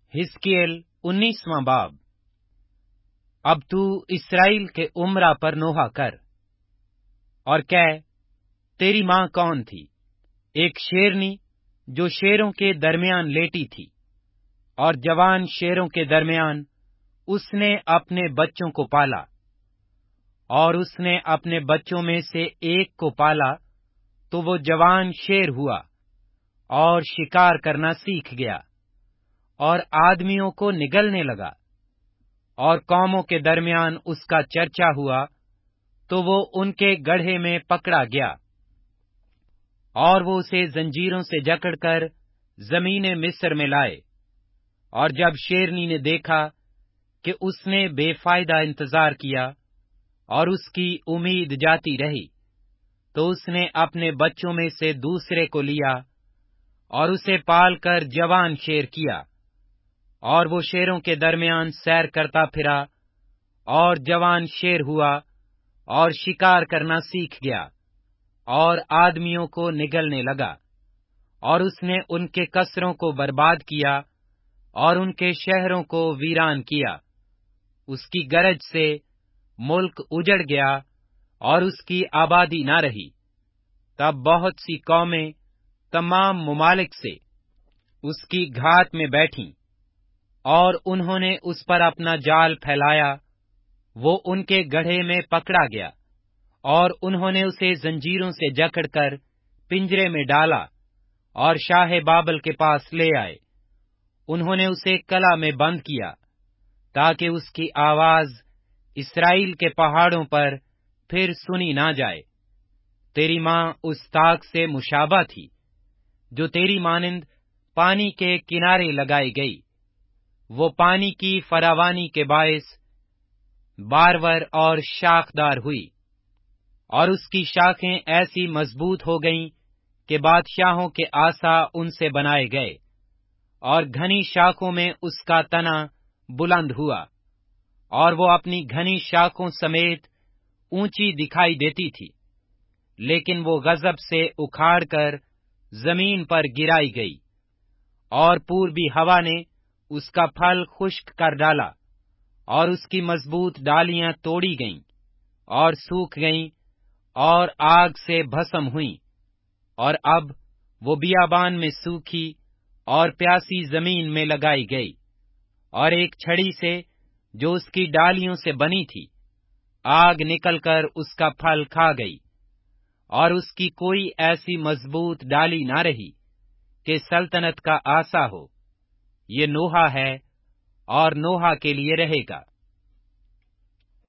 हिजकीएल 19वां बाब। अब तू इस्राएल के उमरा पर नोहा कर और कह, तेरी माँ कौन थी? एक शेरनी जो शेरों के दरमियान लेटी थी, और जवान शेरों के दरमियान उसने अपने बच्चों को पाला। और उसने अपने बच्चों में से एक को पाला तो वो जवान शेर हुआ और शिकार करना सीख गया और आदमियों को निगलने लगा। और कौमों के दरमियान उसका चर्चा हुआ तो वो उनके गड्ढे में पकड़ा गया। और वो उसे जंजीरों से जकड़कर जमीने मिस्र में लाए। और जब शेरनी ने देखा कि उसने बेफायदा इंतजार किया और उसकी उम्मीद जाती रही, तो उसने अपने बच्चों में से दूसरे को लिया और उसे पालकर जवान शेर किया। और वो शेरों के दरमियान सैर करता फिरा और जवान शेर हुआ और शिकार करना सीख गया और आदमियों को निगलने लगा। और उसने उनके कसरों को बर्बाद किया और उनके शहरों को वीरान किया। उसकी गरज से मुल्क उजड़ गया और उसकी आबादी न रही। तब बहुत सी कौमें तमाम मुमालिक से उसकी घात में बैठीं, और उन्होंने उस पर अपना जाल फैलाया। वो उनके गड्ढे में पकड़ा गया, और उन्होंने उसे जंजीरों से जकड़कर पिंजरे में डाला और शाह बाबल के पास ले आए। उन्होंने उसे कला में बंद किया, ताकि उसकी आवाज इस्राएल के पहाड़ों पर फिर सुनी ना जाए। तेरी माँ उस ताक से मुशाबा थी, जो तेरी मानिंद पानी के किनारे लगाई गई। वो पानी की फरावानी के बायस बारवर और शाखदार हुई, और उसकी शाखें ऐसी मजबूत हो गईं कि बादशाहों के आसा उनसे बनाए गए, और घनी शाखों में उसका तना बुलंद हुआ, और वो अपनी घनी शाखों समेत ऊंची दिखाई देती थी। लेकिन वो गजब से उखाड़कर जमीन पर गिराई गई, और पूर्वी हवा ने उसका फल खुश्क कर डाला, और उसकी मजबूत डालियां तोड़ी गईं और सूख गईं और आग से भस्म हुईं। और अब वो बियाबान में सूखी और प्यासी जमीन में लगाई गई, और एक छड़ी से जो उसकी डालियों से बनी थी, आग निकलकर उसका फल खा गई। और उसकी कोई ऐसी मजबूत डाली ना रही कि सल्तनत का आसा हो। ये नोहा है और नोहा के लिए रहेगा।